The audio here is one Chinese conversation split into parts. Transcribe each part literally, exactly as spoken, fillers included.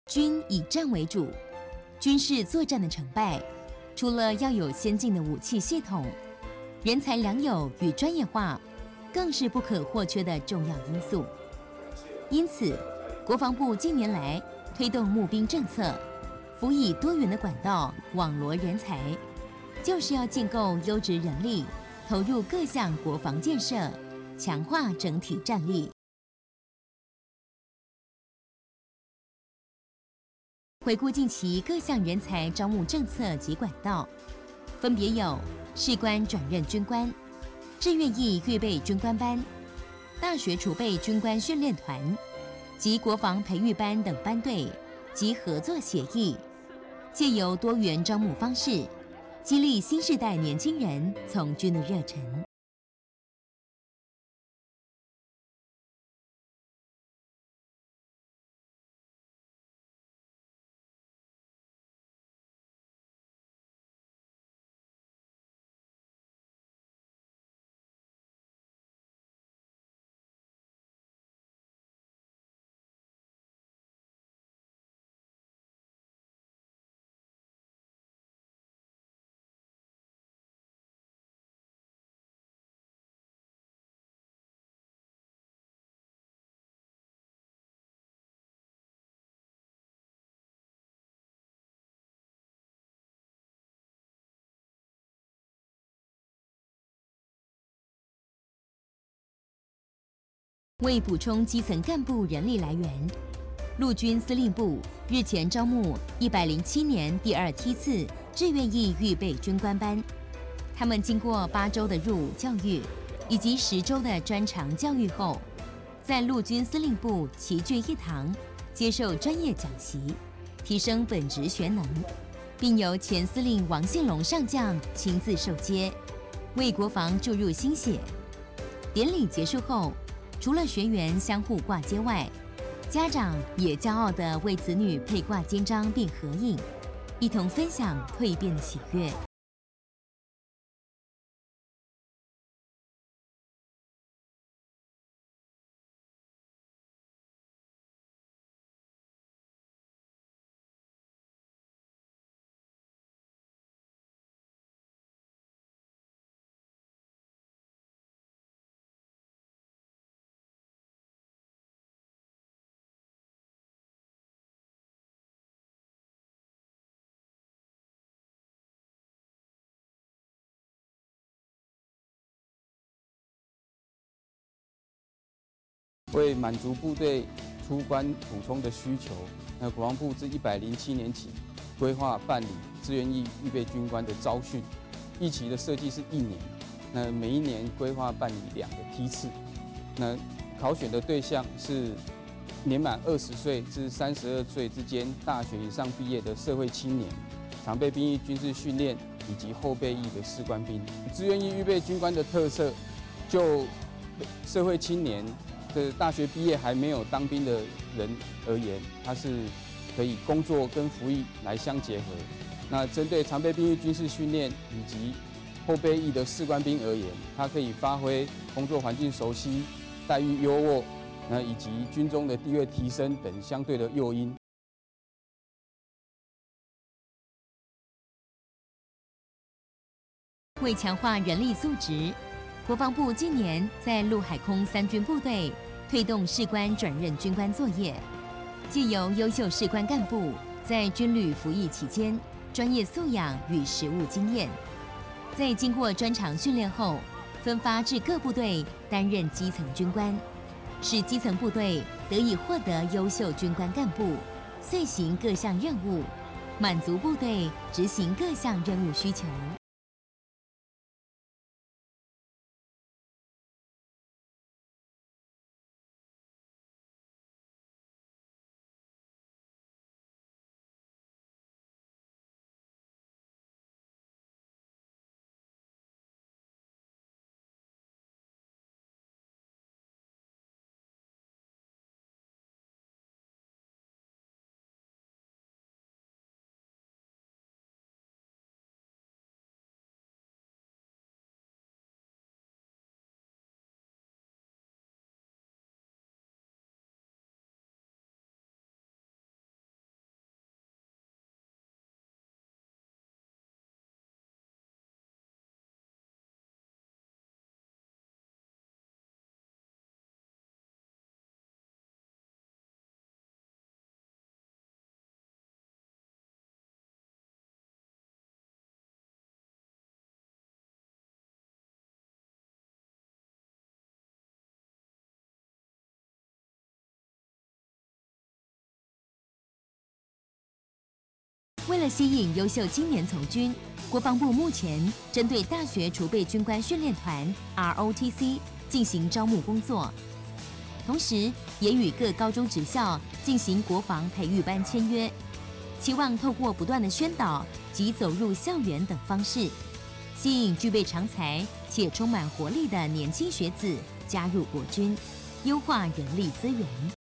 军以战为主，军事作战的成败，除了要有先进的武器系统，人才良有与专业化，更是不可或缺的重要因素。因此，国防部近年来推动募兵政策，辅以多元的管道网罗人才，就是要建构优质人力，投入各项国防建设，强化整体战力。回顾近期各项人才招募政策及管道，分别有士官转任军官、志愿役预备军官班、大学储备军官训练团及国防培育班等班队及合作协议，借由多元招募方式，激励新世代年轻人从军的热忱。为补充基层干部人力来源，陆军司令部日前招募一百零七年第二梯次志愿役预备军官班，他们经过八周的入伍教育以及十周的专长教育后，在陆军司令部齐聚一堂，接受专业讲习，提升本职学能，并由前司令王信龙上将亲自授接，为国防注入新血。典礼结束后，除了学员相互挂接外，家长也骄傲地为子女配挂肩章并合影，一同分享蜕变的喜悦。 为满足部队出关补充的需求，那国防部自一百零七年起规划办理志愿役预备军官的招训，役期的设计是一年，那每一年规划办理两个梯次，那考选的对象是年满二十岁至三十二岁之间大学以上毕业的社会青年，常备兵役军事训练以及后备役的士官兵。志愿役预备军官的特色，就社会青年的大学毕业还没有当兵的人而言，它是可以工作跟服役来相结合。那针对常备兵役军事训练以及后备役的士官兵而言，它可以发挥工作环境熟悉、待遇优渥，那以及军中的地位提升等相对的诱因。 为强化人力素质，国防部近年在陆海空三军部队推动士官转任军官作业，借由优秀士官干部在军旅服役期间专业素养与实务经验，在经过专长训练后，分发至各部队担任基层军官，使基层部队得以获得优秀军官干部，遂行各项任务，满足部队执行各项任务需求。 为了吸引优秀青年从军，国防部目前针对大学储备军官训练团 R O T C 进行招募工作，同时也与各高中职校进行国防培育班签约，期望透过不断的宣导及走入校园等方式，吸引具备长才且充满活力的年轻学子加入国军，优化人力资源。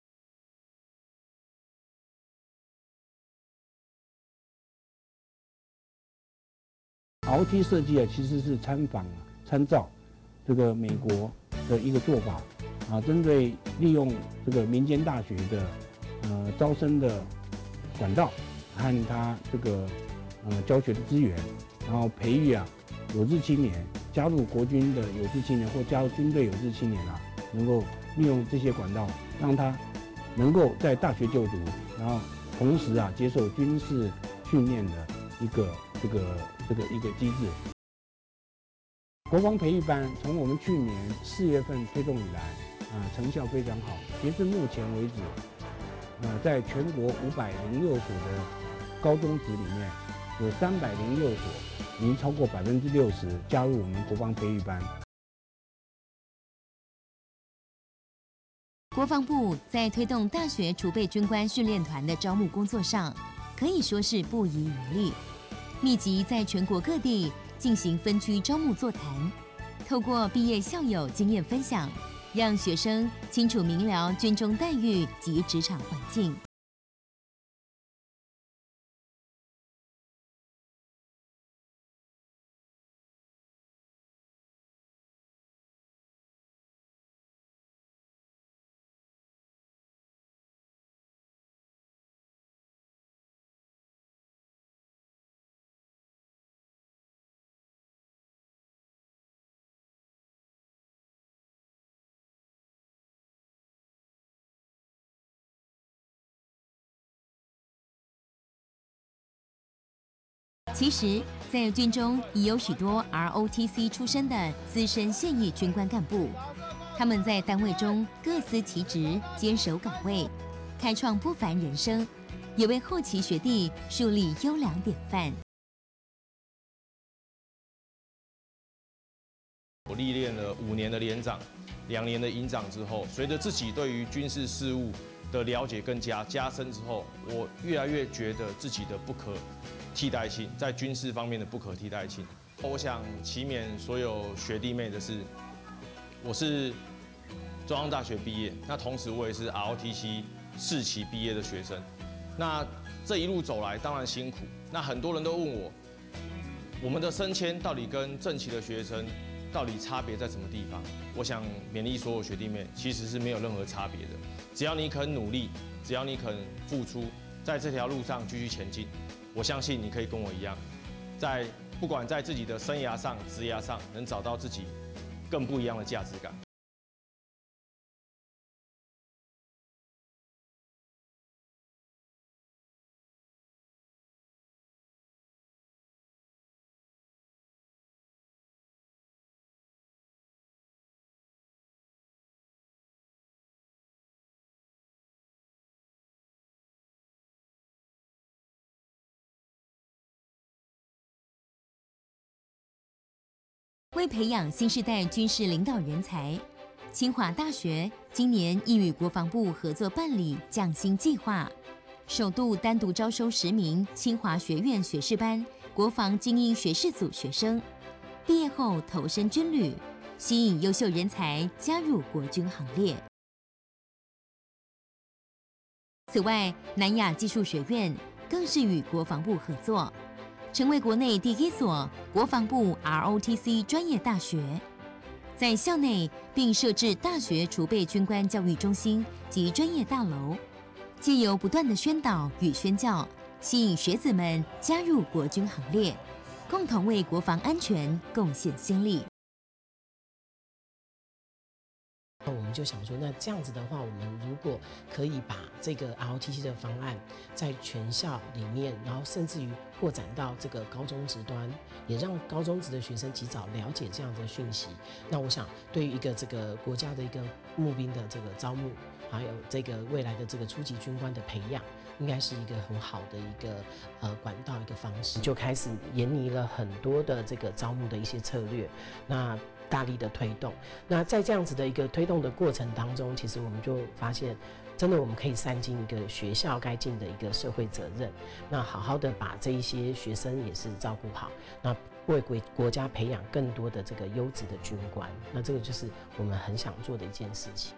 R O T 设计啊，其实是参仿、参照这个美国的一个做法啊，针对利用这个民间大学的呃招生的管道和它这个呃教学的资源，然后培育啊有志青年加入国军的有志青年或加入军队有志青年啊，能够利用这些管道，让他能够在大学就读，然后同时啊接受军事训练的一个这个这个一个机制。国防培育班从我们去年四月份推动以来，啊、呃、成效非常好。截至目前为止，呃，在全国五百零六所的高中职里面，有三百零六所，已经超过百分之六十加入我们国防培育班。 国防部在推动大学储备军官训练团的招募工作上，可以说是不遗余力，密集在全国各地进行分区招募座谈，透过毕业校友经验分享，让学生清楚明了军中待遇及职场环境。其实，在军中已有许多 R O T C 出身的资深现役军官干部，他们在单位中各司其职，坚守岗位，开创不凡人生，也为后期学弟树立优良典范。 我历练了五年的连长，两年的营长之后，随着自己对于军事事务的了解更加加深之后，我越来越觉得自己的不可替代性，在军事方面的不可替代性。我想祈勉所有学弟妹的是，我是中央大学毕业，那同时我也是 R O T C 四期毕业的学生。那这一路走来，当然辛苦。那很多人都问我，我们的升迁到底跟正期的学生到底差别在什么地方？我想勉励所有学弟妹，其实是没有任何差别的。只要你肯努力，只要你肯付出，在这条路上继续前进，我相信你可以跟我一样，在不管在自己的生涯上、职涯上，能找到自己更不一样的价值感。 为培养新世代军事领导人才，清华大学今年亦与国防部合作办理降薪计划，首度单独招收十名清华学院学士班国防精英学士组学生，毕业后投身军旅，吸引优秀人才加入国军行列。此外，南亚技术学院更是与国防部合作，成为国内第一所国防部 R O T C 专业大学，在校内并设置大学储备军官教育中心及专业大楼，借由不断的宣导与宣教，吸引学子们加入国军行列，共同为国防安全贡献心力。 我们就想说，那这样子的话，我们如果可以把这个 R O T C 的方案在全校里面，然后甚至于扩展到这个高中职端，也让高中职的学生及早了解这样的讯息。那我想，对于一个这个国家的一个募兵的这个招募， 还有这个未来的这个初级军官的培养，应该是一个很好的一个呃管道一个方式，就开始研拟了很多的这个招募的一些策略，那大力的推动。那在这样子的一个推动的过程当中，其实我们就发现，真的我们可以善尽一个学校该尽的一个社会责任，那好好的把这一些学生也是照顾好，那为国国家培养更多的这个优质的军官，那这个就是我们很想做的一件事情。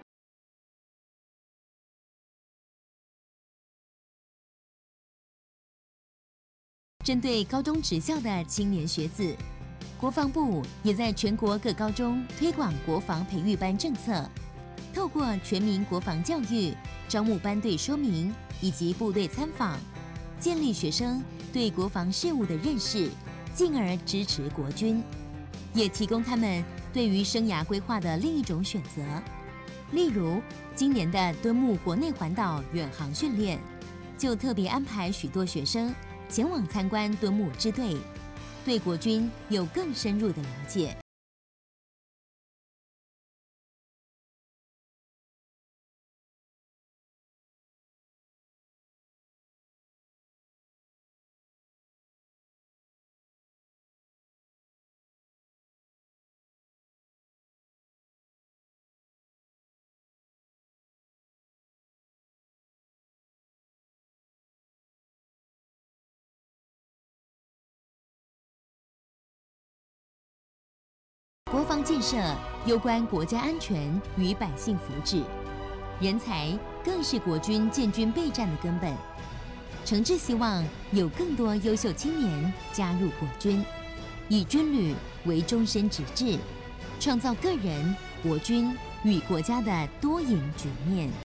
针对高中职校的青年学子，国防部也在全国各高中推广国防培育班政策，透过全民国防教育、招募班队说明以及部队参访，建立学生对国防事务的认识，进而支持国军，也提供他们对于生涯规划的另一种选择。例如，今年的敦睦国内环岛远航训练，就特别安排许多学生前往参观敦睦支队，对国军有更深入的了解。国防建设攸关国家安全与百姓福祉，人才更是国军建军备战的根本。诚挚希望有更多优秀青年加入国军，以军旅为终身职志，创造个人、国军与国家的多赢局面。